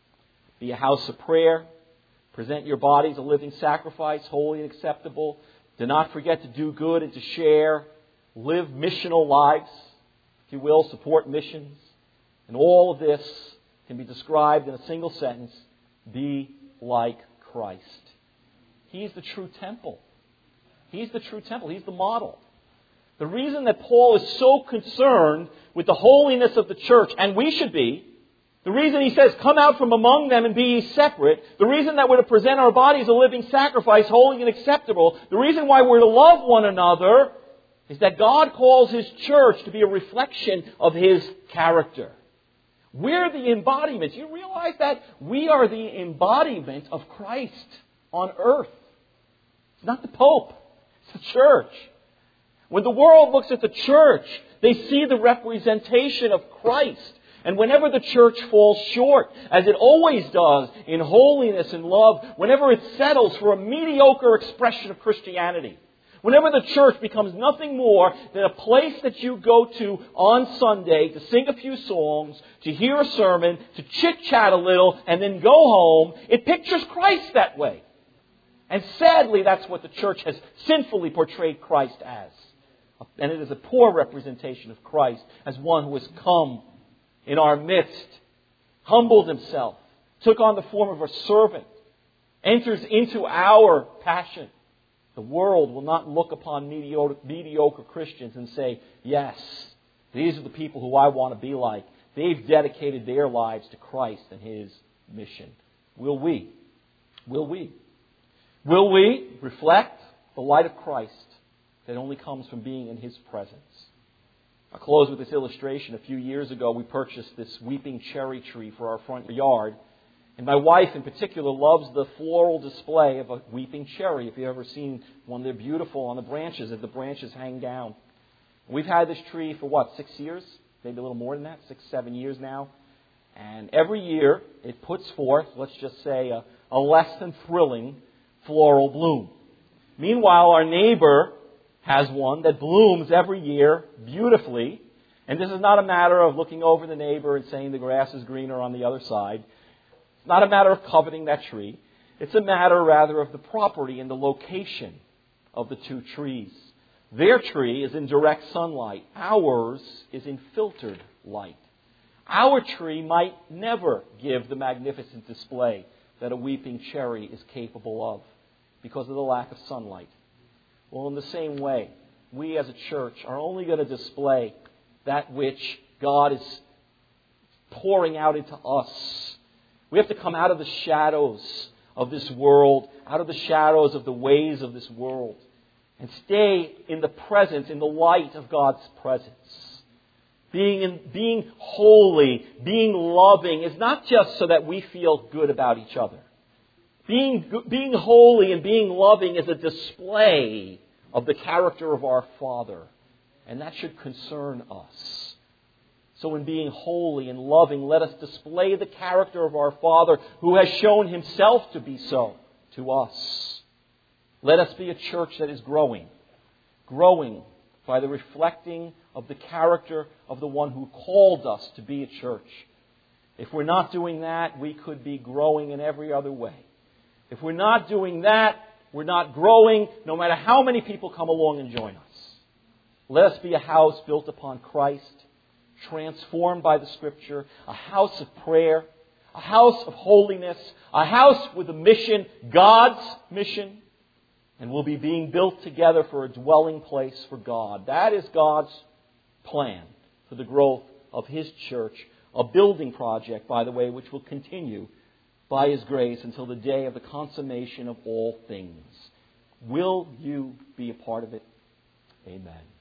Be a house of prayer. Present your bodies a living sacrifice, holy and acceptable. Do not forget to do good and to share. Live missional lives, if you will, support missions. And all of this can be described in a single sentence. Be like Christ. He's the true temple. He's the true temple. He's the model. The reason that Paul is so concerned with the holiness of the church, and we should be, the reason he says, come out from among them and be ye separate, the reason that we're to present our bodies a living sacrifice, holy and acceptable, the reason why we're to love one another, is that God calls His church to be a reflection of His character. We're the embodiment. You realize that? We are the embodiment of Christ on earth. It's not the Pope. It's the church. When the world looks at the church, they see the representation of Christ. And whenever the church falls short, as it always does in holiness and love, whenever it settles for a mediocre expression of Christianity, whenever the church becomes nothing more than a place that you go to on Sunday to sing a few songs, to hear a sermon, to chit-chat a little, and then go home, it pictures Christ that way. And sadly, that's what the church has sinfully portrayed Christ as. And it is a poor representation of Christ as one who has come in our midst, humbled Himself, took on the form of a servant, enters into our passion. The world will not look upon mediocre Christians and say, yes, these are the people who I want to be like. They've dedicated their lives to Christ and His mission. Will we? Will we? Will we reflect the light of Christ that only comes from being in His presence? I'll close with this illustration. A few years ago, we purchased this weeping cherry tree for our front yard. And my wife in particular loves the floral display of a weeping cherry. If you've ever seen one, they're beautiful on the branches as the branches hang down. We've had this tree for 6 years? Maybe a little more than that, 6, 7 years now. And every year it puts forth, let's just say, a less than thrilling floral bloom. Meanwhile, our neighbor has one that blooms every year beautifully. And this is not a matter of looking over the neighbor and saying the grass is greener on the other side. It's not a matter of coveting that tree. It's a matter, rather, of the property and the location of the two trees. Their tree is in direct sunlight. Ours is in filtered light. Our tree might never give the magnificent display that a weeping cherry is capable of because of the lack of sunlight. Well, in the same way, we as a church are only going to display that which God is pouring out into us. We have to come out of the shadows of this world, out of the shadows of the ways of this world, and stay in the presence, in the light of God's presence. Being holy, being loving is not just so that we feel good about each other. Being holy and being loving is a display of the character of our Father. And that should concern us. So in being holy and loving, let us display the character of our Father who has shown Himself to be so to us. Let us be a church that is growing by the reflecting of the character of the one who called us to be a church. If we're not doing that, we could be growing in every other way. If we're not doing that, we're not growing, no matter how many people come along and join us. Let us be a house built upon Christ, transformed by the Scripture, a house of prayer, a house of holiness, a house with a mission, God's mission, and we'll be being built together for a dwelling place for God. That is God's plan for the growth of His church, a building project, by the way, which will continue by His grace until the day of the consummation of all things. Will you be a part of it? Amen.